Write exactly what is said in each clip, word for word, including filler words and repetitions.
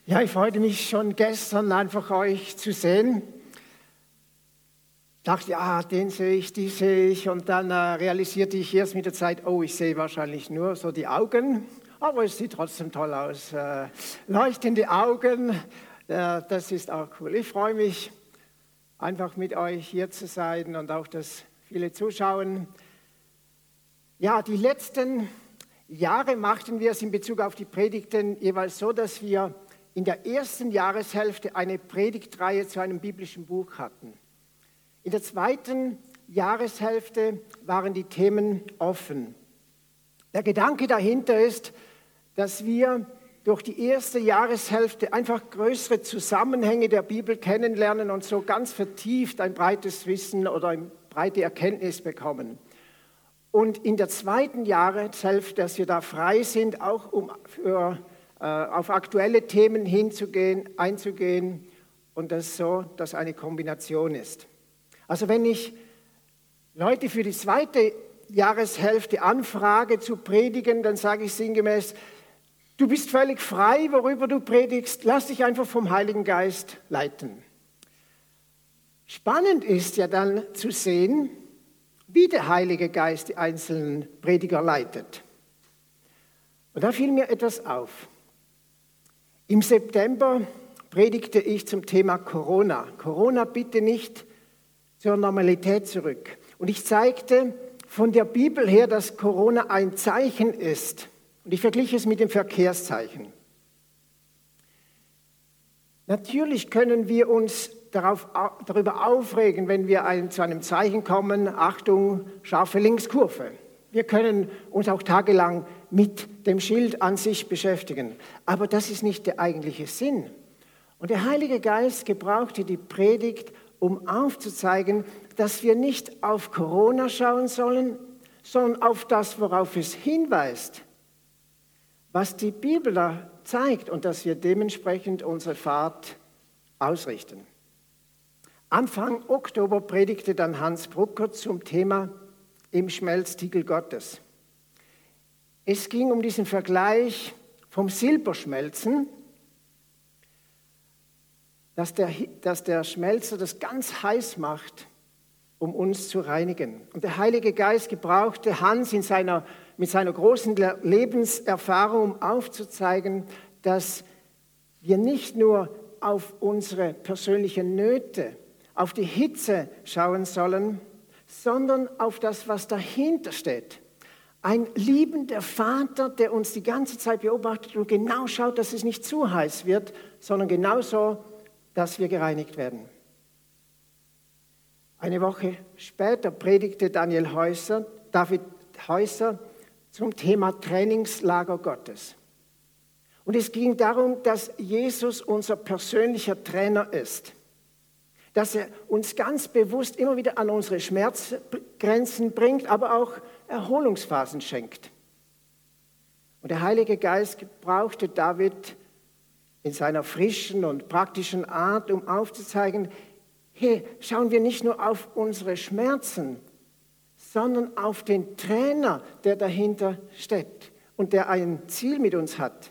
Ja, ich freute mich schon gestern einfach euch zu sehen. Ich dachte, ja, den sehe ich, die sehe ich. Und dann äh, realisierte ich erst mit der Zeit, oh, ich sehe wahrscheinlich nur so die Augen. Aber es sieht trotzdem toll aus. Äh, leuchtende Augen, äh, das ist auch cool. Ich freue mich, einfach mit euch hier zu sein und auch, dass viele zuschauen. Ja, die letzten Jahre machten wir es in Bezug auf die Predigten jeweils so, dass wir in der ersten Jahreshälfte eine Predigtreihe zu einem biblischen Buch hatten. In der zweiten Jahreshälfte waren die Themen offen. Der Gedanke dahinter ist, dass wir durch die erste Jahreshälfte einfach größere Zusammenhänge der Bibel kennenlernen und so ganz vertieft ein breites Wissen oder eine breite Erkenntnis bekommen. Und in der zweiten Jahreshälfte, dass wir da frei sind, auch um für auf aktuelle Themen hinzugehen, einzugehen und das so, dass eine Kombination ist. Also wenn ich Leute für die zweite Jahreshälfte anfrage zu predigen, dann sage ich sinngemäß, du bist völlig frei, worüber du predigst, lass dich einfach vom Heiligen Geist leiten. Spannend ist ja dann zu sehen, wie der Heilige Geist die einzelnen Prediger leitet. Und da fiel mir etwas auf. Im September predigte ich zum Thema Corona. Corona bitte nicht zur Normalität zurück. Und ich zeigte von der Bibel her, dass Corona ein Zeichen ist. Und ich vergliche es mit dem Verkehrszeichen. Natürlich können wir uns darauf, darüber aufregen, wenn wir ein, zu einem Zeichen kommen, Achtung, scharfe Linkskurve. Wir können uns auch tagelang mit dem Schild an sich beschäftigen. Aber das ist nicht der eigentliche Sinn. Und der Heilige Geist gebrauchte die Predigt, um aufzuzeigen, dass wir nicht auf Corona schauen sollen, sondern auf das, worauf es hinweist, was die Bibel da zeigt und dass wir dementsprechend unsere Fahrt ausrichten. Anfang Oktober predigte dann Hans Brucker zum Thema im Schmelztiegel Gottes. Es ging um diesen Vergleich vom Silberschmelzen, dass der, dass der Schmelzer das ganz heiß macht, um uns zu reinigen. Und der Heilige Geist gebrauchte Hans in seiner, mit seiner großen Lebenserfahrung, um aufzuzeigen, dass wir nicht nur auf unsere persönlichen Nöte, auf die Hitze schauen sollen, sondern auf das, was dahinter steht. Ein liebender Vater, der uns die ganze Zeit beobachtet und genau schaut, dass es nicht zu heiß wird, sondern genauso, dass wir gereinigt werden. Eine Woche später predigte Daniel Häuser, David Häuser zum Thema Trainingslager Gottes. Und es ging darum, dass Jesus unser persönlicher Trainer ist. Dass er uns ganz bewusst immer wieder an unsere Schmerzgrenzen bringt, aber auch Erholungsphasen schenkt. Und der Heilige Geist gebrauchte David in seiner frischen und praktischen Art, um aufzuzeigen, hey, schauen wir nicht nur auf unsere Schmerzen, sondern auf den Trainer, der dahinter steht und der ein Ziel mit uns hat.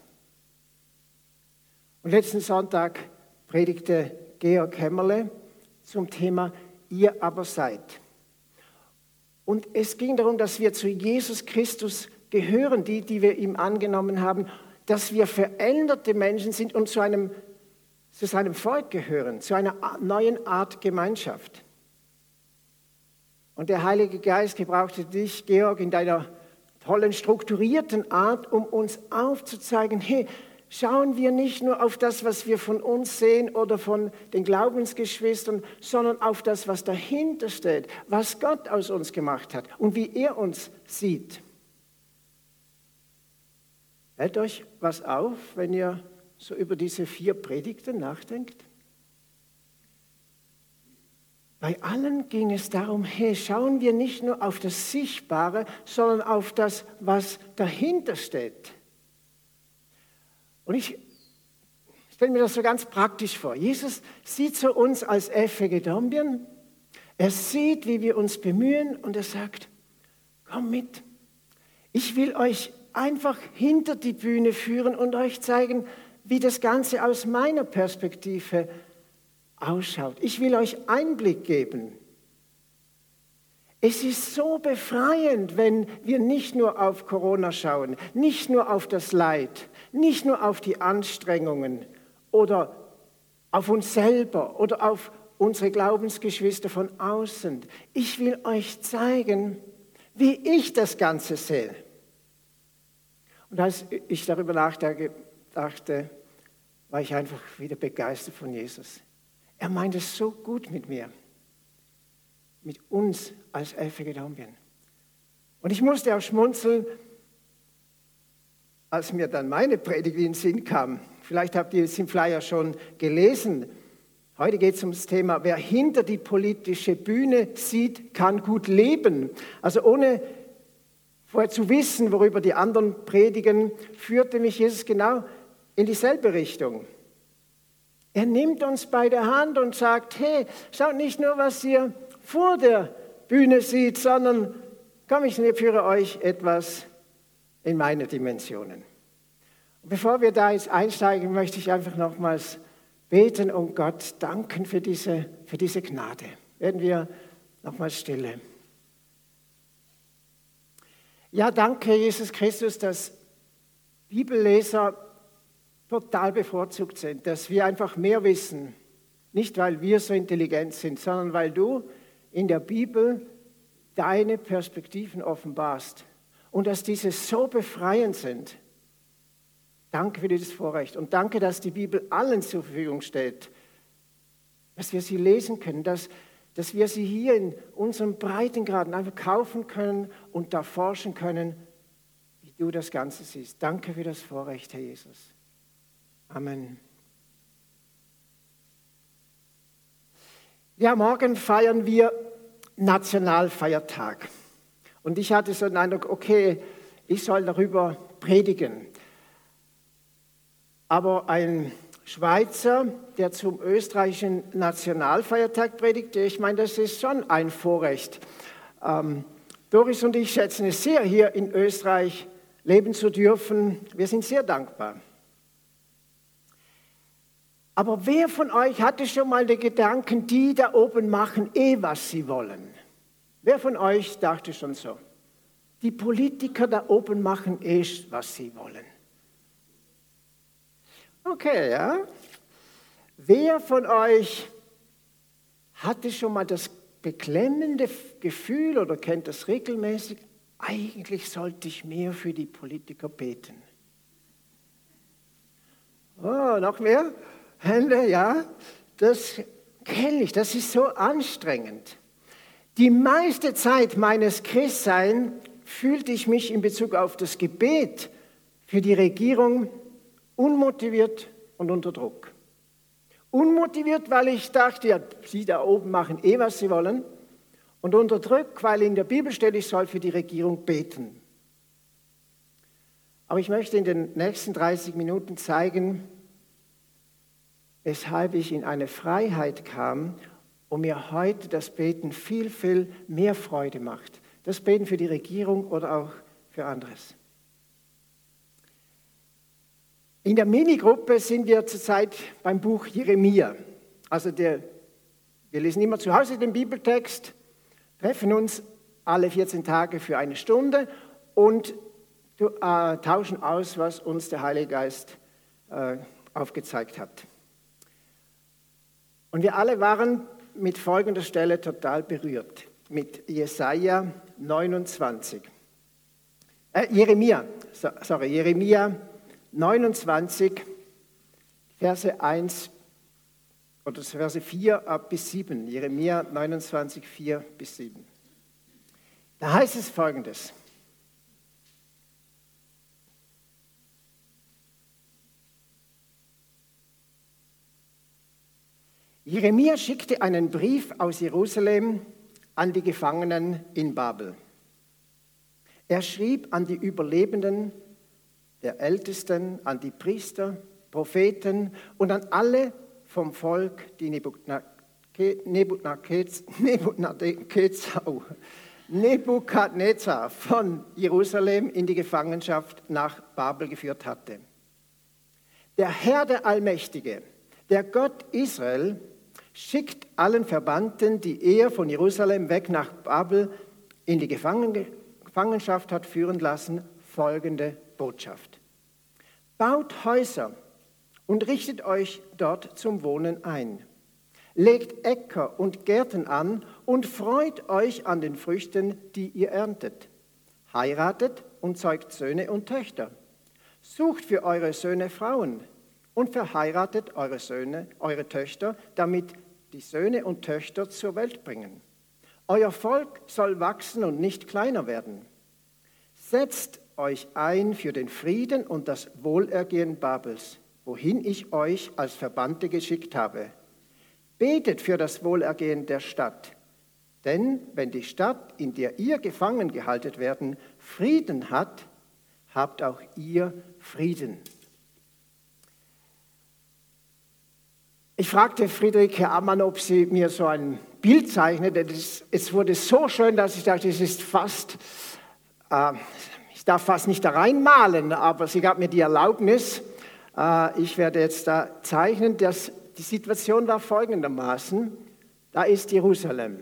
Und letzten Sonntag predigte Georg Hämmerle zum Thema ihr aber seid. Und es ging darum, dass wir zu Jesus Christus gehören, die, die wir ihm angenommen haben, dass wir veränderte Menschen sind und zu einem, zu seinem Volk gehören, zu einer neuen Art Gemeinschaft. Und der Heilige Geist gebrauchte dich, Georg, in deiner tollen, strukturierten Art, um uns aufzuzeigen, hey, schauen wir nicht nur auf das, was wir von uns sehen oder von den Glaubensgeschwistern, sondern auf das, was dahinter steht, was Gott aus uns gemacht hat und wie er uns sieht. Fällt euch was auf, wenn ihr so über diese vier Predigten nachdenkt? Bei allen ging es darum, hey, schauen wir nicht nur auf das Sichtbare, sondern auf das, was dahinter steht. Und ich stelle mir das so ganz praktisch vor. Jesus sieht so uns als Effe Dombien. Er sieht, wie wir uns bemühen und er sagt, komm mit. Ich will euch einfach hinter die Bühne führen und euch zeigen, wie das Ganze aus meiner Perspektive ausschaut. Ich will euch Einblick geben. Es ist so befreiend, wenn wir nicht nur auf Corona schauen, nicht nur auf das Leid, nicht nur auf die Anstrengungen oder auf uns selber oder auf unsere Glaubensgeschwister von außen. Ich will euch zeigen, wie ich das Ganze sehe. Und als ich darüber nachdachte, war ich einfach wieder begeistert von Jesus. Er meint es so gut mit mir, mit uns als Elfegedombien. Und ich musste auch schmunzeln, als mir dann meine Predigt in den Sinn kam. Vielleicht habt ihr es im Flyer schon gelesen. Heute geht es um das Thema, wer hinter die politische Bühne sieht, kann gut leben. Also ohne vorher zu wissen, worüber die anderen predigen, führte mich Jesus genau in dieselbe Richtung. Er nimmt uns bei der Hand und sagt, hey, schaut nicht nur, was ihr vor der Bühne seht, sondern komm, ich führe euch etwas in meine Dimensionen. Und bevor wir da jetzt einsteigen, möchte ich einfach nochmals beten und Gott danken für diese, für diese Gnade. Werden wir nochmals stille. Ja, danke, Jesus Christus, dass Bibelleser total bevorzugt sind, dass wir einfach mehr wissen. Nicht, weil wir so intelligent sind, sondern weil du in der Bibel deine Perspektiven offenbarst und dass diese so befreiend sind. Danke für dieses Vorrecht und danke, dass die Bibel allen zur Verfügung steht, dass wir sie lesen können, dass, dass wir sie hier in unserem Breitengraden einfach kaufen können und da forschen können, wie du das Ganze siehst. Danke für das Vorrecht, Herr Jesus. Amen. Ja, morgen feiern wir Nationalfeiertag. Und ich hatte so den Eindruck, okay, ich soll darüber predigen. Aber ein Schweizer, der zum österreichischen Nationalfeiertag predigte, ich meine, das ist schon ein Vorrecht. Ähm, Doris und ich schätzen es sehr, hier in Österreich leben zu dürfen. Wir sind sehr dankbar. Aber wer von euch hatte schon mal den Gedanken, die da oben machen eh, was sie wollen? Wer von euch dachte schon so? Die Politiker da oben machen eh, was sie wollen. Okay, ja. Wer von euch hatte schon mal das beklemmende Gefühl oder kennt das regelmäßig? Eigentlich sollte ich mehr für die Politiker beten. Oh, noch mehr? Hände, ja, das kenne ich, das ist so anstrengend. Die meiste Zeit meines Christseins fühlte ich mich in Bezug auf das Gebet für die Regierung unmotiviert und unter Druck. Unmotiviert, weil ich dachte, ja, sie da oben machen eh, was sie wollen. Und unter Druck, weil in der Bibel steht, ich soll für die Regierung beten. Aber ich möchte in den nächsten dreißig Minuten zeigen, weshalb ich in eine Freiheit kam und mir heute das Beten viel, viel mehr Freude macht. Das Beten für die Regierung oder auch für anderes. In der Minigruppe sind wir zurzeit beim Buch Jeremia. Also der, wir lesen immer zu Hause den Bibeltext, treffen uns alle vierzehn Tage für eine Stunde und äh, tauschen aus, was uns der Heilige Geist äh, aufgezeigt hat. Und wir alle waren mit folgender Stelle total berührt, mit Jesaja neunundzwanzig. Äh, Jeremia, so, sorry, Jeremia neunundzwanzig, Verse eins oder Verse vier bis sieben. Jeremia neunundzwanzig, vier bis sieben. Da heißt es Folgendes. Jeremia schickte einen Brief aus Jerusalem an die Gefangenen in Babel. Er schrieb an die Überlebenden der Ältesten, an die Priester, Propheten und an alle vom Volk, die Nebukadnezar von Jerusalem in die Gefangenschaft nach Babel geführt hatte. Der Herr, der Allmächtige, der Gott Israel, schickt allen Verbannten, die er von Jerusalem weg nach Babel in die Gefangenschaft hat führen lassen, folgende Botschaft. Baut Häuser und richtet euch dort zum Wohnen ein. Legt Äcker und Gärten an und freut euch an den Früchten, die ihr erntet. Heiratet und zeugt Söhne und Töchter. Sucht für eure Söhne Frauen und verheiratet eure Söhne, eure Töchter, damit die Söhne und Töchter zur Welt bringen. Euer Volk soll wachsen und nicht kleiner werden. Setzt euch ein für den Frieden und das Wohlergehen Babels, wohin ich euch als Verbannte geschickt habe. Betet für das Wohlergehen der Stadt. Denn wenn die Stadt, in der ihr gefangen gehalten werdet, Frieden hat, habt auch ihr Frieden. Ich fragte Friederike Ammann, ob sie mir so ein Bild zeichnet. Es wurde so schön, dass ich dachte, es ist fast, äh, ich darf fast nicht da reinmalen, aber sie gab mir die Erlaubnis. Äh, ich werde jetzt da zeichnen. Das, die Situation war folgendermaßen. Da ist Jerusalem.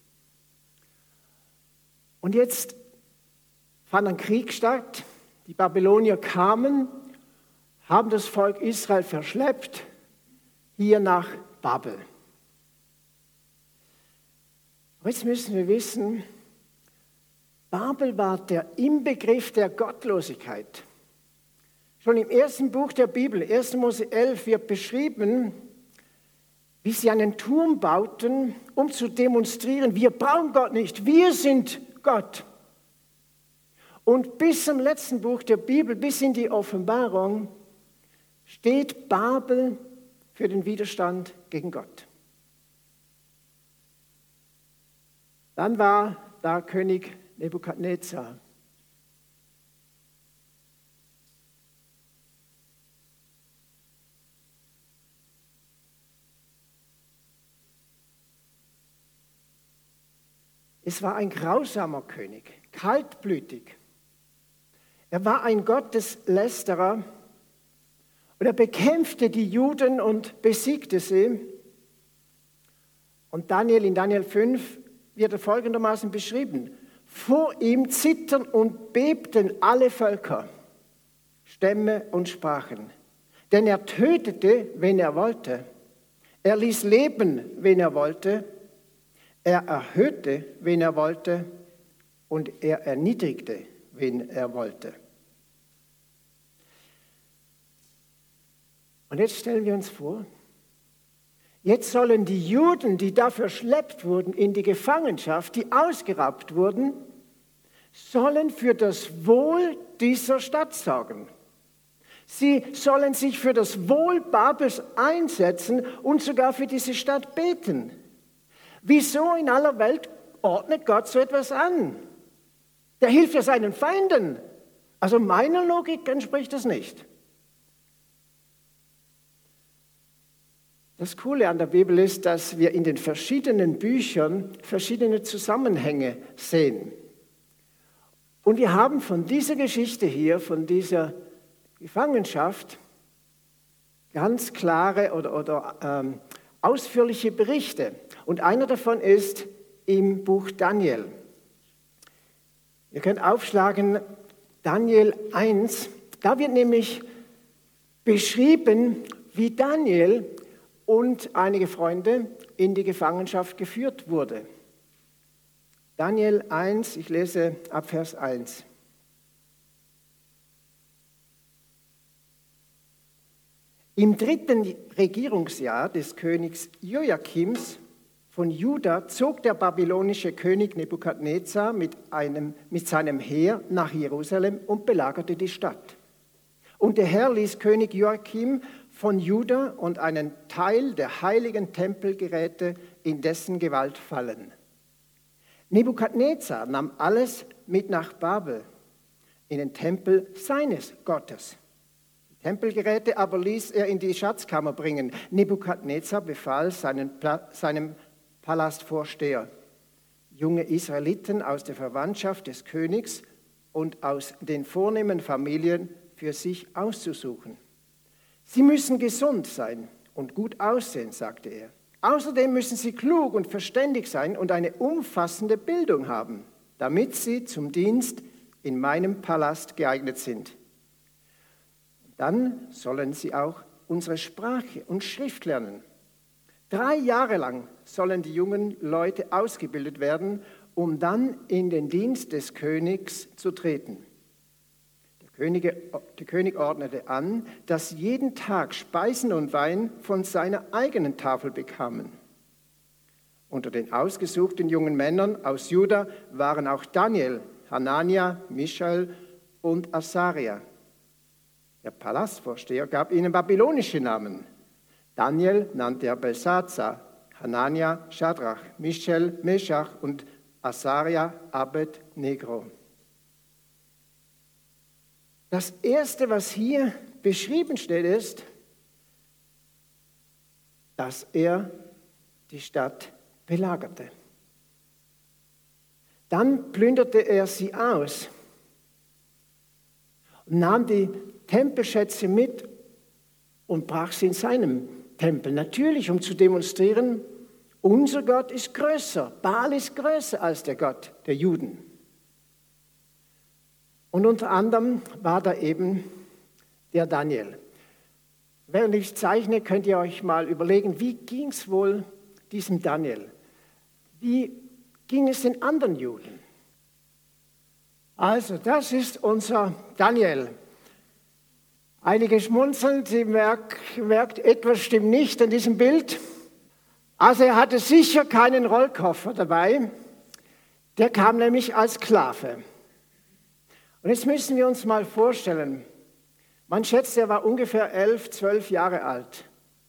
Und jetzt fand ein Krieg statt. Die Babylonier kamen, haben das Volk Israel verschleppt, hier nach Babel. Aber jetzt müssen wir wissen, Babel war der Inbegriff der Gottlosigkeit. Schon im ersten Buch der Bibel, erster Mose elf, wird beschrieben, wie sie einen Turm bauten, um zu demonstrieren, wir brauchen Gott nicht, wir sind Gott. Und bis zum letzten Buch der Bibel, bis in die Offenbarung, steht Babel für den Widerstand gegen Gott. Dann war da König Nebukadnezar. Es war ein grausamer König, kaltblütig. Er war ein Gotteslästerer und er bekämpfte die Juden und besiegte sie. Und Daniel, in Daniel fünf wird er folgendermaßen beschrieben. Vor ihm zittern und bebten alle Völker, Stämme und Sprachen. Denn er tötete, wen er wollte. Er ließ leben, wen er wollte. Er erhöhte, wen er wollte. Und er erniedrigte, wen er wollte. Und jetzt stellen wir uns vor, jetzt sollen die Juden, die da verschleppt wurden in die Gefangenschaft, die ausgeraubt wurden, sollen für das Wohl dieser Stadt sorgen. Sie sollen sich für das Wohl Babels einsetzen und sogar für diese Stadt beten. Wieso in aller Welt ordnet Gott so etwas an? Der hilft ja seinen Feinden. Also meiner Logik entspricht das nicht. Das Coole an der Bibel ist, dass wir in den verschiedenen Büchern verschiedene Zusammenhänge sehen. Und wir haben von dieser Geschichte hier, von dieser Gefangenschaft, ganz klare oder, oder ähm, ausführliche Berichte. Und einer davon ist im Buch Daniel. Ihr könnt aufschlagen Daniel eins. Da wird nämlich beschrieben, wie Daniel und einige Freunde in die Gefangenschaft geführt wurde. Daniel eins, ich lese ab Vers eins. Im dritten Regierungsjahr des Königs Joachims von Juda zog der babylonische König Nebukadnezar mit, einem, mit seinem Heer nach Jerusalem und belagerte die Stadt. Und der Herr ließ König Joachim von Juda und einen Teil der heiligen Tempelgeräte in dessen Gewalt fallen. Nebukadnezar nahm alles mit nach Babel, in den Tempel seines Gottes. Die Tempelgeräte aber ließ er in die Schatzkammer bringen. Nebukadnezar befahl seinen, seinem Palastvorsteher, junge Israeliten aus der Verwandtschaft des Königs und aus den vornehmen Familien für sich auszusuchen. Sie müssen gesund sein und gut aussehen, sagte er. Außerdem müssen sie klug und verständig sein und eine umfassende Bildung haben, damit sie zum Dienst in meinem Palast geeignet sind. Dann sollen sie auch unsere Sprache und Schrift lernen. Drei Jahre lang sollen die jungen Leute ausgebildet werden, um dann in den Dienst des Königs zu treten. Der König, der König ordnete an, dass sie jeden Tag Speisen und Wein von seiner eigenen Tafel bekamen. Unter den ausgesuchten jungen Männern aus Juda waren auch Daniel, Hanania, Michael und Asaria. Der Palastvorsteher gab ihnen babylonische Namen. Daniel nannte er Belsatzar, Hanania Schadrach, Michael Meschach und Asaria Abed-Negro. Das Erste, was hier beschrieben steht, ist, dass er die Stadt belagerte. Dann plünderte er sie aus und nahm die Tempelschätze mit und brach sie in seinem Tempel. Natürlich, um zu demonstrieren, unser Gott ist größer, Baal ist größer als der Gott der Juden. Und unter anderem war da eben der Daniel. Während ich zeichne, könnt ihr euch mal überlegen, wie ging es wohl diesem Daniel? Wie ging es den anderen Juden? Also, das ist unser Daniel. Einige schmunzeln, sie merkt, merkt, etwas stimmt nicht an diesem Bild. Also er hatte sicher keinen Rollkoffer dabei, der kam nämlich als Sklave. Und jetzt müssen wir uns mal vorstellen, man schätzt, er war ungefähr elf, zwölf Jahre alt.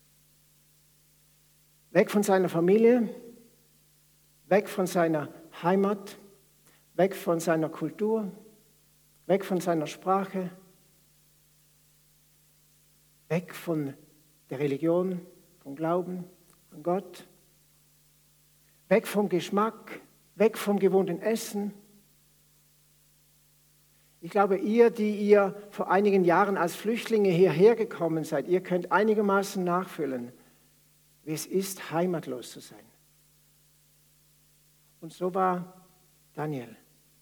Weg von seiner Familie, weg von seiner Heimat, weg von seiner Kultur, weg von seiner Sprache, weg von der Religion, vom Glauben an Gott, weg vom Geschmack, weg vom gewohnten Essen. Ich glaube, ihr, die ihr vor einigen Jahren als Flüchtlinge hierher gekommen seid, ihr könnt einigermaßen nachfühlen, wie es ist, heimatlos zu sein. Und so war Daniel.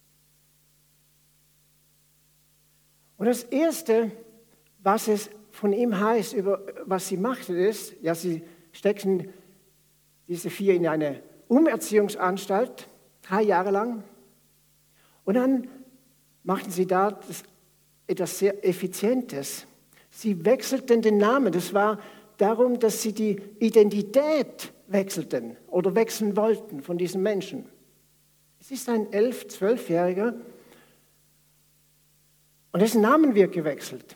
Und das Erste, was es von ihm heißt, über was sie machte, ist, ja, sie steckten diese vier in eine Umerziehungsanstalt, drei Jahre lang. Und dann machten sie da das, etwas sehr Effizientes. Sie wechselten den Namen. Das war darum, dass sie die Identität wechselten oder wechseln wollten von diesen Menschen. Es ist ein elf-, zwölfjähriger und dessen Namen wird gewechselt.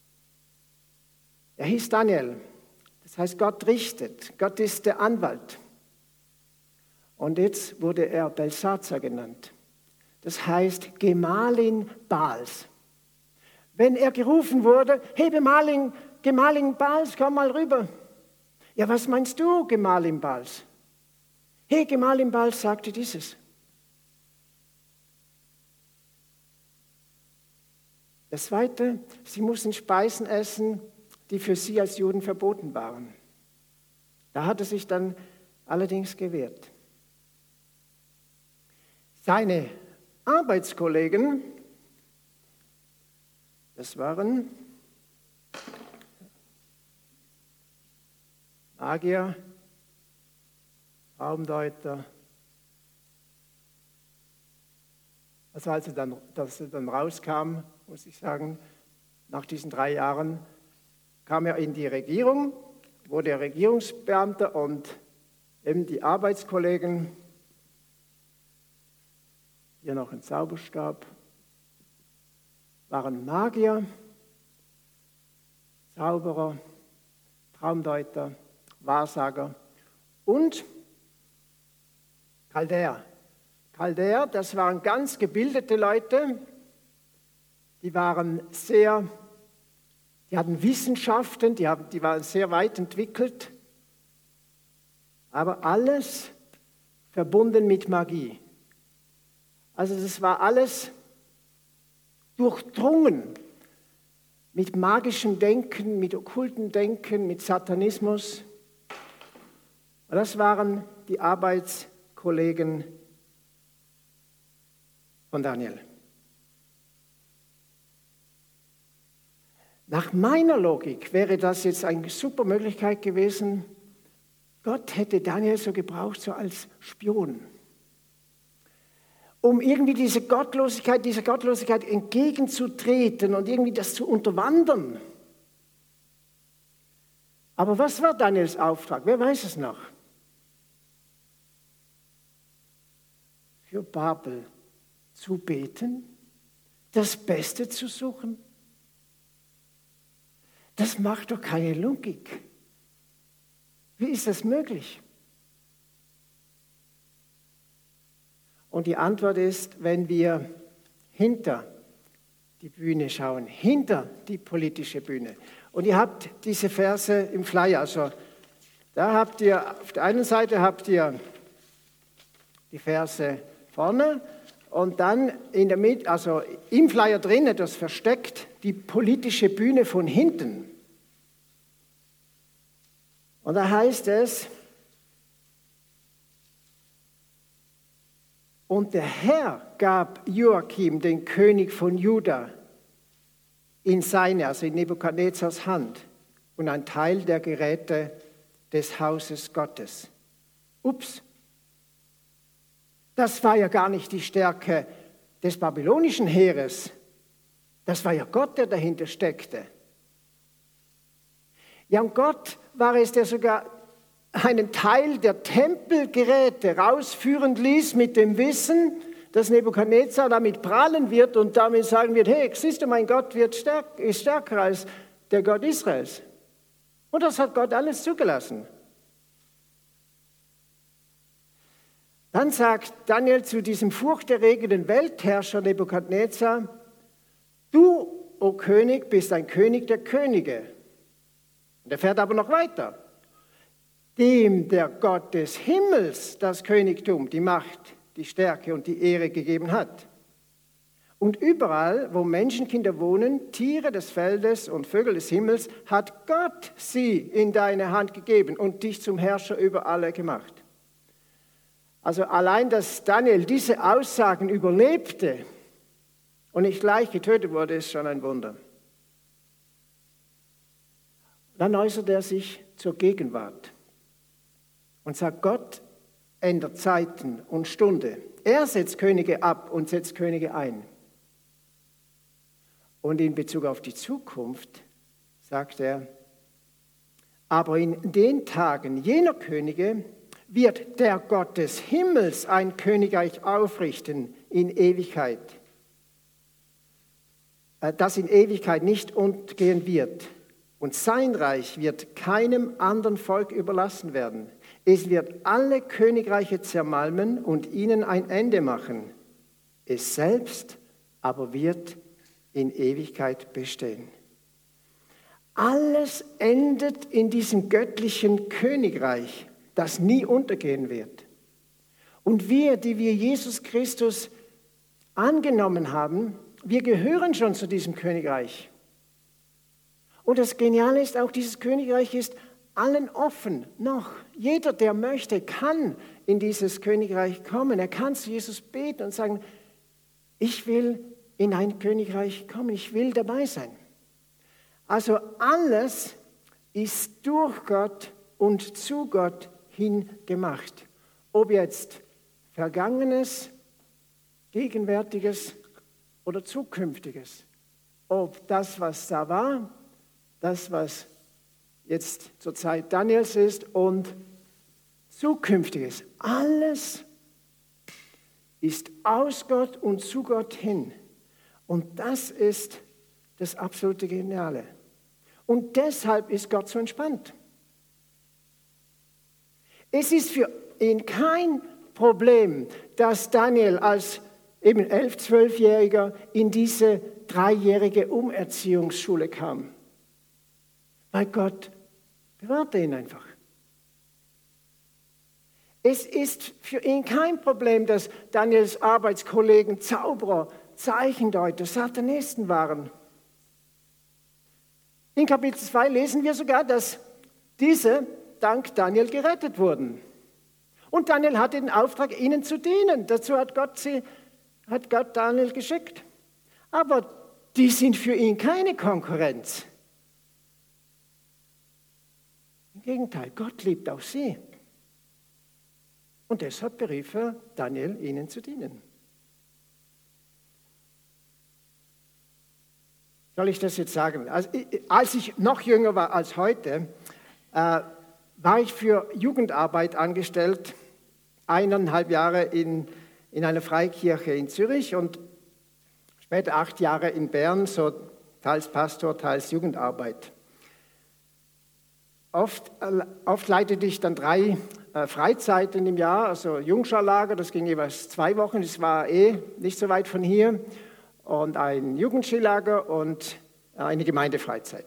Er hieß Daniel. Das heißt, Gott richtet. Gott ist der Anwalt. Und jetzt wurde er Belsatzar genannt. Das heißt Gemahlin Baals. Wenn er gerufen wurde, hey Gemahlin, Gemahlin Baals, komm mal rüber. Ja, was meinst du, Gemahlin Baals? Hey, Gemahlin Baals sagte dieses. Das Zweite, sie mussten Speisen essen, die für sie als Juden verboten waren. Da hat er sich dann allerdings gewehrt. Seine Arbeitskollegen, das waren Magier, Traumdeuter. Also als er dann, dass er dann rauskam, muss ich sagen, nach diesen drei Jahren, kam er in die Regierung, wurde er Regierungsbeamter und eben die Arbeitskollegen, hier noch ein Zauberstab, waren Magier, Zauberer, Traumdeuter, Wahrsager und Chaldäer. Chaldäer, das waren ganz gebildete Leute, die waren sehr, die hatten Wissenschaften, die, haben, die waren sehr weit entwickelt, aber alles verbunden mit Magie. Also das war alles durchdrungen mit magischem Denken, mit okkultem Denken, mit Satanismus. Und das waren die Arbeitskollegen von Daniel. Nach meiner Logik wäre das jetzt eine super Möglichkeit gewesen. Gott hätte Daniel so gebraucht, so als Spion, um irgendwie diese Gottlosigkeit, dieser Gottlosigkeit entgegenzutreten und irgendwie das zu unterwandern. Aber was war Daniels Auftrag? Wer weiß es noch? Für Babel zu beten, das Beste zu suchen? Das macht doch keine Logik. Wie ist das möglich? Und die Antwort ist, wenn wir hinter die Bühne schauen, hinter die politische Bühne. Und ihr habt diese Verse im Flyer. Also da habt ihr, auf der einen Seite habt ihr die Verse vorne und dann in der Mitte, also im Flyer drin, etwas versteckt, die politische Bühne von hinten. Und da heißt es, und der Herr gab Joachim, den König von Juda, in seine, also in Nebukadnezars Hand und ein Teil der Geräte des Hauses Gottes. Ups, das war ja gar nicht die Stärke des babylonischen Heeres. Das war ja Gott, der dahinter steckte. Ja, und Gott war es, der sogar einen Teil der Tempelgeräte rausführen ließ mit dem Wissen, dass Nebukadnezar damit prahlen wird und damit sagen wird, hey, siehst du, mein Gott wird stärk, ist stärker als der Gott Israels. Und das hat Gott alles zugelassen. Dann sagt Daniel zu diesem furchterregenden Weltherrscher Nebukadnezar, du, o König, bist ein König der Könige. Und er fährt aber noch weiter. Dem der Gott des Himmels das Königtum, die Macht, die Stärke und die Ehre gegeben hat. Und überall, wo Menschenkinder wohnen, Tiere des Feldes und Vögel des Himmels, hat Gott sie in deine Hand gegeben und dich zum Herrscher über alle gemacht. Also allein, dass Daniel diese Aussagen überlebte und nicht gleich getötet wurde, ist schon ein Wunder. Dann äußert er sich zur Gegenwart und sagt, Gott ändert Zeiten und Stunde. Er setzt Könige ab und setzt Könige ein. Und in Bezug auf die Zukunft sagt er, aber in den Tagen jener Könige wird der Gott des Himmels ein Königreich aufrichten in Ewigkeit, das in Ewigkeit nicht untergehen wird. Und sein Reich wird keinem anderen Volk überlassen werden. Es wird alle Königreiche zermalmen und ihnen ein Ende machen. Es selbst aber wird in Ewigkeit bestehen. Alles endet in diesem göttlichen Königreich, das nie untergehen wird. Und wir, die wir Jesus Christus angenommen haben, wir gehören schon zu diesem Königreich. Und das Geniale ist auch, dieses Königreich ist allen offen noch. Jeder, der möchte, kann in dieses Königreich kommen. Er kann zu Jesus beten und sagen, ich will in ein Königreich kommen, ich will dabei sein. Also alles ist durch Gott und zu Gott hin gemacht. Ob jetzt Vergangenes, Gegenwärtiges oder Zukünftiges. Ob das, was da war, das, was jetzt zur Zeit Daniels ist und Zukünftiges. Alles ist aus Gott und zu Gott hin. Und das ist das absolute Geniale. Und deshalb ist Gott so entspannt. Es ist für ihn kein Problem, dass Daniel als eben elf-, zwölfjähriger in diese dreijährige Umerziehungsschule kam. Weil Gott bewahrte ihn einfach. Es ist für ihn kein Problem, dass Daniels Arbeitskollegen Zauberer, Zeichendeuter, Satanisten waren. In Kapitel zwei lesen wir sogar, dass diese dank Daniel gerettet wurden. Und Daniel hatte den Auftrag, ihnen zu dienen. Dazu hat Gott, sie, hat Gott Daniel geschickt. Aber die sind für ihn keine Konkurrenz. Im Gegenteil, Gott liebt auch sie. Und deshalb berief er Daniel, ihnen zu dienen. Soll ich das jetzt sagen? Als, als ich noch jünger war als heute, äh, war ich für Jugendarbeit angestellt, eineinhalb Jahre in, in einer Freikirche in Zürich und später acht Jahre in Bern, so teils Pastor, teils Jugendarbeit. Oft, äh, oft leitete ich dann drei äh, Freizeiten im Jahr, also Jungscharlager, das ging jeweils zwei Wochen, das war eh nicht so weit von hier, und ein Jugendskilager und eine Gemeindefreizeit.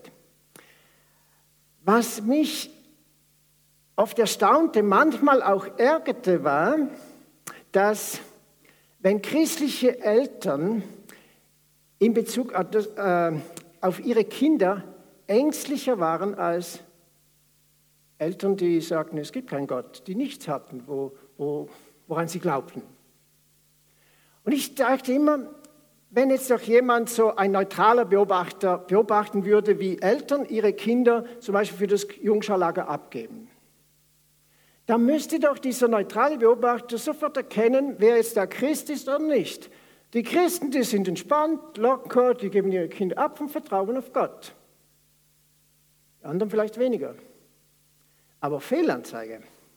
Was mich oft erstaunte, manchmal auch ärgerte, war, dass wenn christliche Eltern in Bezug auf ihre Kinder ängstlicher waren als Eltern, die sagten, es gibt keinen Gott, die nichts hatten, wo, wo, woran sie glaubten. Und ich dachte immer, wenn jetzt doch jemand, so ein neutraler Beobachter, beobachten würde, wie Eltern ihre Kinder zum Beispiel für das Jungscharlager abgeben, dann müsste doch dieser neutrale Beobachter sofort erkennen, wer jetzt da Christ ist oder nicht. Die Christen, die sind entspannt, locker, die geben ihre Kinder ab und vertrauen auf Gott. Die anderen vielleicht weniger. Aber Fehlanzeige.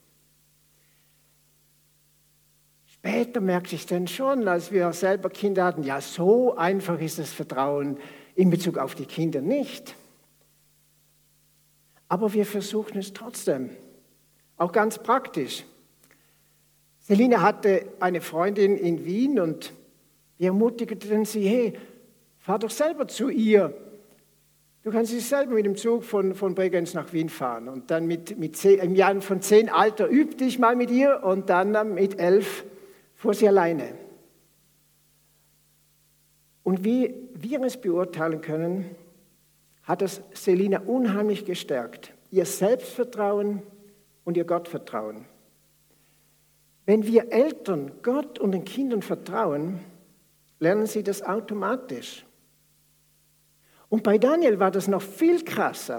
Später merkte ich dann schon, als wir selber Kinder hatten, ja, so einfach ist das Vertrauen in Bezug auf die Kinder nicht. Aber wir versuchen es trotzdem, auch ganz praktisch. Selina hatte eine Freundin in Wien und wir ermutigten sie, hey, fahr doch selber zu ihr. Du kannst dich selber mit dem Zug von, von Bregenz nach Wien fahren. Und dann mit, mit zehn, im Jahr von zehn Alter üb dich mal mit ihr und dann mit elf fuhr sie alleine. Und wie wir es beurteilen können, hat es Selina unheimlich gestärkt. Ihr Selbstvertrauen und ihr Gottvertrauen. Wenn wir Eltern Gott und den Kindern vertrauen, lernen sie das automatisch. Und bei Daniel war das noch viel krasser.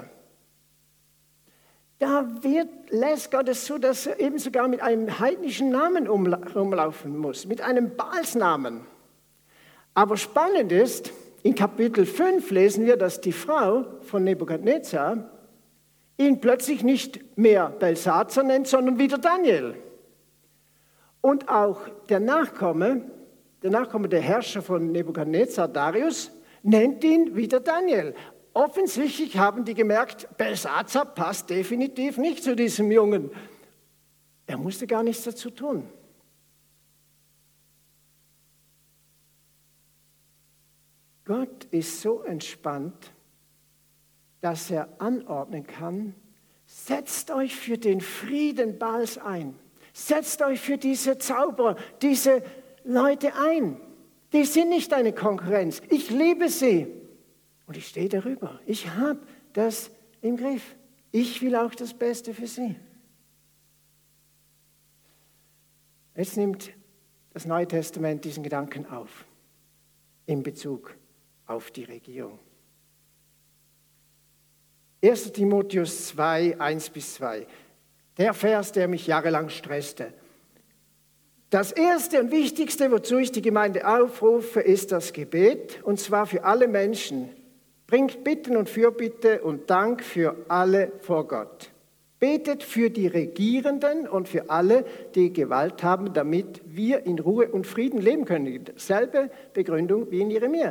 Da wird, lässt Gott es so, dass er eben sogar mit einem heidnischen Namen rumlaufen muss, mit einem Baalsnamen. Aber spannend ist, in Kapitel fünf lesen wir, dass die Frau von Nebukadnezar ihn plötzlich nicht mehr Belsazar nennt, sondern wieder Daniel. Und auch der Nachkomme, der Nachkomme der Herrscher von Nebukadnezar, Darius, nennt ihn wieder Daniel. Offensichtlich haben die gemerkt, Belsazar passt definitiv nicht zu diesem Jungen. Er musste gar nichts dazu tun. Gott ist so entspannt, dass er anordnen kann, setzt euch für den Frieden Baals ein. Setzt euch für diese Zauberer, diese Leute ein. Die sind nicht eine Konkurrenz. Ich liebe sie. Und ich stehe darüber. Ich habe das im Griff. Ich will auch das Beste für sie. Jetzt nimmt das Neue Testament diesen Gedanken auf in Bezug auf die Regierung. erster Timotheus zwei, eins bis zwei. Der Vers, der mich jahrelang stresste. Das Erste und Wichtigste, wozu ich die Gemeinde aufrufe, ist das Gebet, und zwar für alle Menschen. Bringt Bitten und Fürbitte und Dank für alle vor Gott. Betet für die Regierenden und für alle, die Gewalt haben, damit wir in Ruhe und Frieden leben können. Selbe Begründung wie in Jeremia.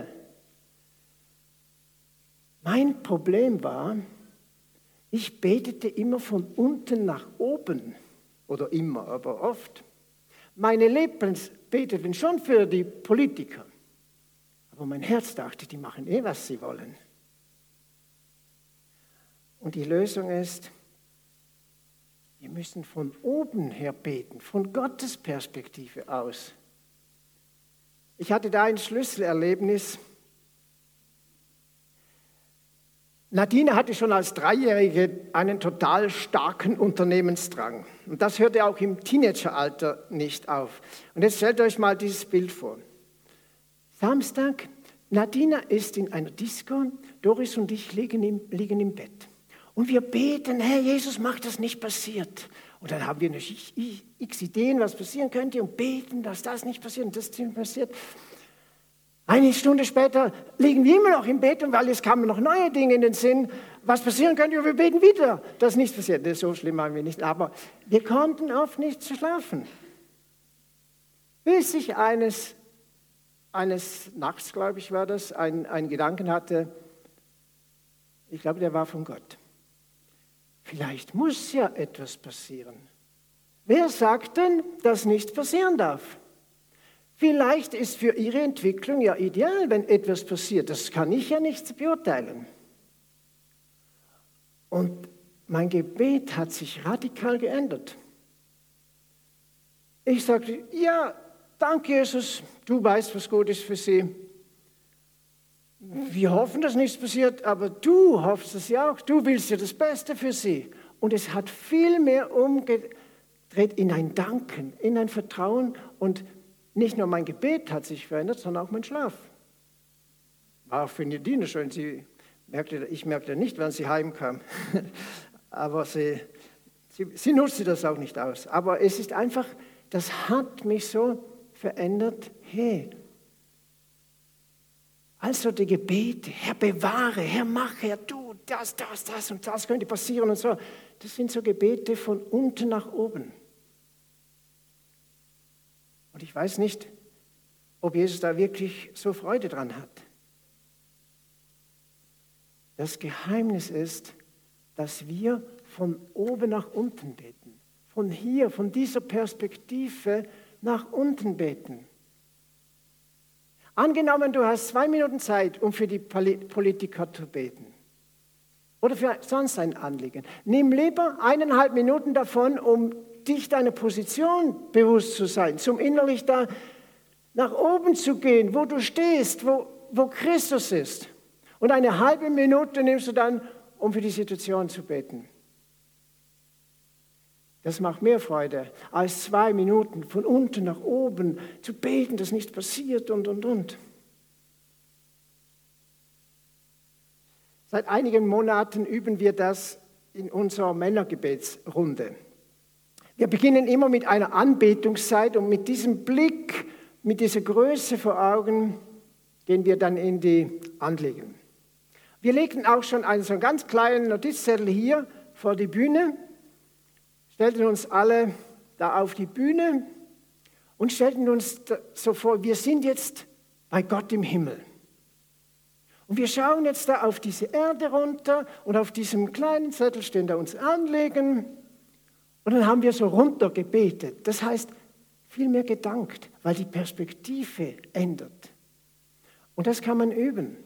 Mein Problem war, ich betete immer von unten nach oben. Oder immer, aber oft. Meine Lippen beteten schon für die Politiker. Aber mein Herz dachte, die machen eh, was sie wollen. Und die Lösung ist, wir müssen von oben her beten, von Gottes Perspektive aus. Ich hatte da ein Schlüsselerlebnis. Nadine hatte schon als Dreijährige einen total starken Unternehmensdrang. Und das hörte auch im Teenageralter nicht auf. Und jetzt stellt euch mal dieses Bild vor. Samstag, Nadine ist in einer Disco, Doris und ich liegen im, liegen im Bett. Und wir beten, Herr Jesus, mach das nicht passiert. Und dann haben wir eine x Ideen, was passieren könnte und beten, dass das nicht passiert und das nicht passiert. Eine Stunde später liegen wir immer noch im Bett und weil es kamen noch neue Dinge in den Sinn, was passieren könnte, und wir beten wieder, dass nichts passiert. Das ist so schlimm haben wir nicht, aber wir konnten oft nicht schlafen. Bis ich eines, eines Nachts, glaube ich, war das, einen, einen Gedanken hatte, ich glaube, der war von Gott. Vielleicht muss ja etwas passieren. Wer sagt denn, dass nichts passieren darf? Vielleicht ist für ihre Entwicklung ja ideal, wenn etwas passiert. Das kann ich ja nicht beurteilen. Und mein Gebet hat sich radikal geändert. Ich sagte, ja, danke Jesus, du weißt, was gut ist für sie. Wir hoffen, dass nichts passiert, aber du hoffst es ja auch. Du willst ja das Beste für sie. Und es hat viel mehr umgedreht in ein Danken, in ein Vertrauen. Und nicht nur mein Gebet hat sich verändert, sondern auch mein Schlaf. War auch für Nadine schön. Sie merkte, ich merkte nicht, wann sie heimkam. Aber sie, sie, sie nutzte das auch nicht aus. Aber es ist einfach, das hat mich so verändert. Hey, also die Gebete, Herr bewahre, Herr mache, Herr tu, das, das, das und das könnte passieren und so. Das sind so Gebete von unten nach oben. Und ich weiß nicht, ob Jesus da wirklich so Freude dran hat. Das Geheimnis ist, dass wir von oben nach unten beten. Von hier, von dieser Perspektive nach unten beten. Angenommen, du hast zwei Minuten Zeit, um für die Politiker zu beten. Oder für sonst ein Anliegen. Nimm lieber eineinhalb Minuten davon, um dich deiner Position bewusst zu sein, zum innerlich da nach oben zu gehen, wo du stehst, wo, wo Christus ist. Und eine halbe Minute nimmst du dann, um für die Situation zu beten. Das macht mehr Freude, als zwei Minuten von unten nach oben zu beten, dass nichts passiert und, und, und. Seit einigen Monaten üben wir das in unserer Männergebetsrunde. Wir beginnen immer mit einer Anbetungszeit und mit diesem Blick, mit dieser Größe vor Augen, gehen wir dann in die Anliegen. Wir legten auch schon einen so einen ganz kleinen Notizzettel hier vor die Bühne, stellten uns alle da auf die Bühne und stellten uns so vor, wir sind jetzt bei Gott im Himmel. Und wir schauen jetzt da auf diese Erde runter und auf diesem kleinen Zettel stehen da uns Anliegen. Und dann haben wir so runter gebetet. Das heißt, viel mehr gedankt, weil die Perspektive ändert. Und das kann man üben.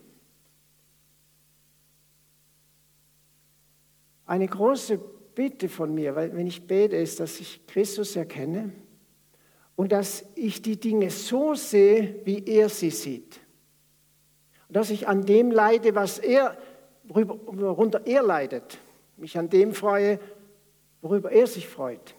Eine große Bitte von mir, weil wenn ich bete, ist, dass ich Christus erkenne und dass ich die Dinge so sehe, wie er sie sieht. Und dass ich an dem leide, was er, worunter er leidet. Mich an dem freue, worüber er sich freut.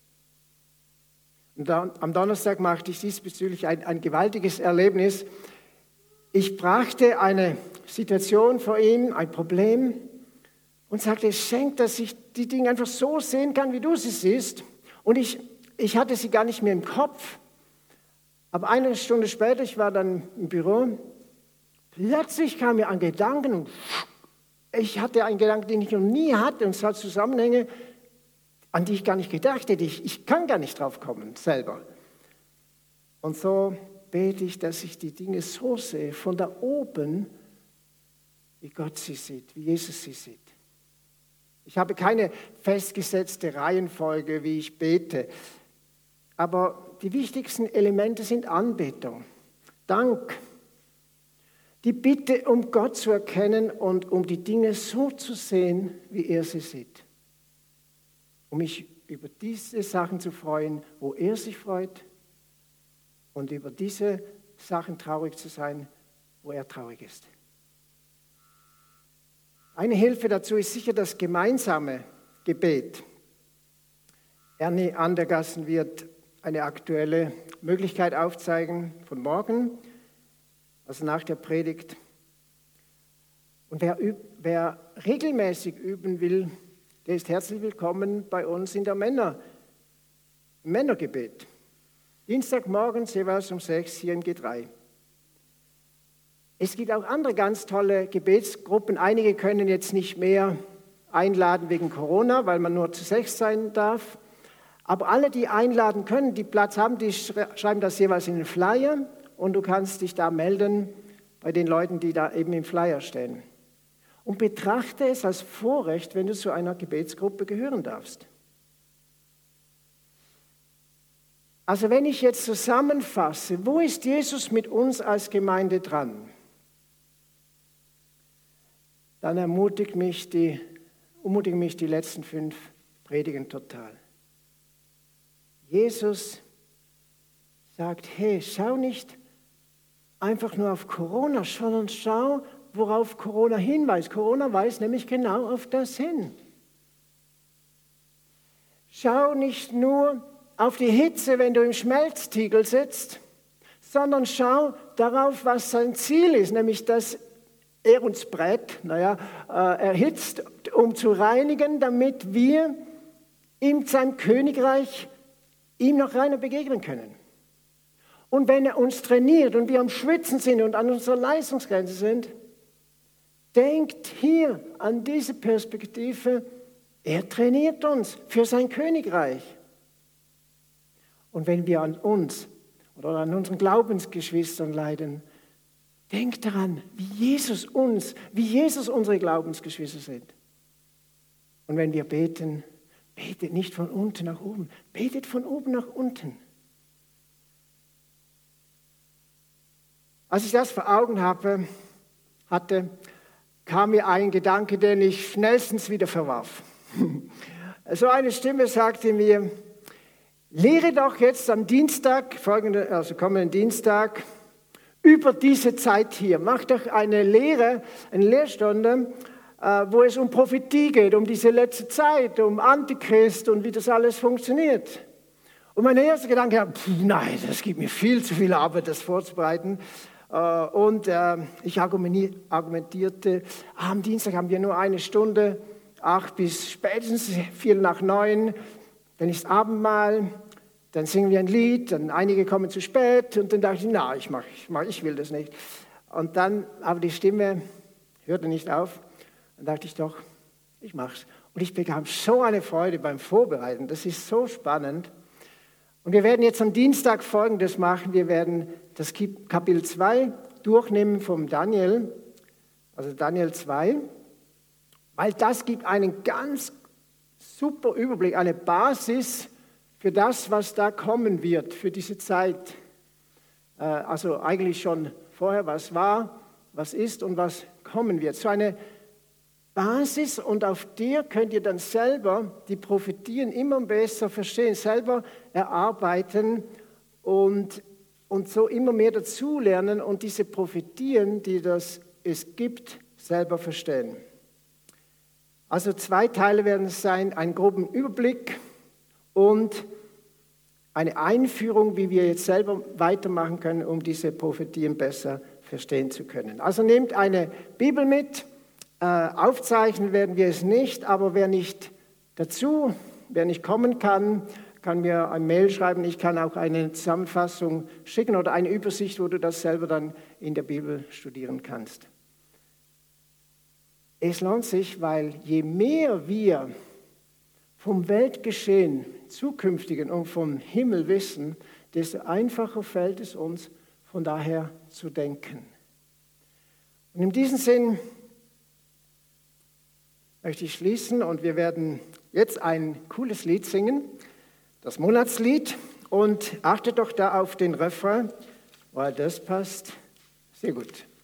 Und dann, am Donnerstag machte ich diesbezüglich ein, ein gewaltiges Erlebnis. Ich brachte eine Situation vor ihm, ein Problem, und sagte, schenk, dass ich die Dinge einfach so sehen kann, wie du sie siehst. Und ich, ich hatte sie gar nicht mehr im Kopf. Aber eine Stunde später, ich war dann im Büro, plötzlich kam mir ein Gedanken und ich hatte einen Gedanken, den ich noch nie hatte, und zwar Zusammenhänge, an die ich gar nicht gedacht hätte. Ich, ich kann gar nicht drauf kommen, selber. Und so bete ich, dass ich die Dinge so sehe, von da oben, wie Gott sie sieht, wie Jesus sie sieht. Ich habe keine festgesetzte Reihenfolge, wie ich bete, aber die wichtigsten Elemente sind Anbetung, Dank, die Bitte, um Gott zu erkennen und um die Dinge so zu sehen, wie er sie sieht. Um mich über diese Sachen zu freuen, wo er sich freut, und über diese Sachen traurig zu sein, wo er traurig ist. Eine Hilfe dazu ist sicher das gemeinsame Gebet. Ernie Andergassen wird eine aktuelle Möglichkeit aufzeigen von morgen, also nach der Predigt. Und wer, üb, wer regelmäßig üben will, der ist herzlich willkommen bei uns in der Männer, im Männergebet. Dienstagmorgens jeweils um sechs hier im G drei. Es gibt auch andere ganz tolle Gebetsgruppen. Einige können jetzt nicht mehr einladen wegen Corona, weil man nur zu sechs sein darf. Aber alle, die einladen können, die Platz haben, die schreiben das jeweils in den Flyer und du kannst dich da melden bei den Leuten, die da eben im Flyer stehen. Und betrachte es als Vorrecht, wenn du zu einer Gebetsgruppe gehören darfst. Also wenn ich jetzt zusammenfasse, wo ist Jesus mit uns als Gemeinde dran? Dann ermutigt mich die, ermutigen mich die letzten fünf Predigen total. Jesus sagt, hey, schau nicht einfach nur auf Corona, sondern schau, worauf Corona hinweist. Corona weist nämlich genau auf das hin. Schau nicht nur auf die Hitze, wenn du im Schmelztiegel sitzt, sondern schau darauf, was sein Ziel ist, nämlich dass er uns brät, naja, äh, erhitzt, um zu reinigen, damit wir in seinem Königreich ihm noch reiner begegnen können. Und wenn er uns trainiert und wir am Schwitzen sind und an unserer Leistungsgrenze sind, denkt hier an diese Perspektive, er trainiert uns für sein Königreich. Und wenn wir an uns oder an unseren Glaubensgeschwistern leiden, denkt daran, wie Jesus uns, wie Jesus unsere Glaubensgeschwister sind. Und wenn wir beten, betet nicht von unten nach oben, betet von oben nach unten. Als ich das vor Augen habe, hatte, kam mir ein Gedanke, den ich schnellstens wieder verwarf. So eine Stimme sagte mir, lehre doch jetzt am Dienstag, folgende, also kommenden Dienstag, über diese Zeit hier. Mach doch eine Lehre, eine Lehrstunde, äh, wo es um Prophetie geht, um diese letzte Zeit, um Antichrist und wie das alles funktioniert. Und mein erster Gedanke war, pff, nein, das gibt mir viel zu viel Arbeit, das vorzubereiten. Äh, und äh, ich argumentierte, ah, am Dienstag haben wir nur eine Stunde, acht bis spätestens vier nach neun, dann ist Abendmahl. Dann singen wir ein Lied, dann einige kommen zu spät und dann dachte ich, na, ich, mach, ich, mach, ich will das nicht. Und dann, aber die Stimme hörte nicht auf. Dann dachte ich doch, ich mach's. Und ich bekam so eine Freude beim Vorbereiten. Das ist so spannend. Und wir werden jetzt am Dienstag Folgendes machen. Wir werden das Kapitel zwei durchnehmen vom Daniel, also Daniel zwei, weil das gibt einen ganz super Überblick, eine Basis für das, was da kommen wird, für diese Zeit. Also eigentlich schon vorher, was war, was ist und was kommen wird. So eine Basis, und auf der könnt ihr dann selber die Prophetien immer besser verstehen, selber erarbeiten und, und so immer mehr dazulernen und diese Prophetien, die das es gibt, selber verstehen. Also zwei Teile werden es sein, einen groben Überblick und eine Einführung, wie wir jetzt selber weitermachen können, um diese Prophetien besser verstehen zu können. Also nehmt eine Bibel mit, äh, aufzeichnen werden wir es nicht, aber wer nicht dazu, wer nicht kommen kann, kann mir ein Mail schreiben, ich kann auch eine Zusammenfassung schicken oder eine Übersicht, wo du das selber dann in der Bibel studieren kannst. Es lohnt sich, weil je mehr wir vom Weltgeschehen, zukünftigen und vom Himmel wissen, desto einfacher fällt es uns, von daher zu denken. Und in diesem Sinn möchte ich schließen und wir werden jetzt ein cooles Lied singen, das Monatslied, und achtet doch da auf den Refrain, weil das passt sehr gut.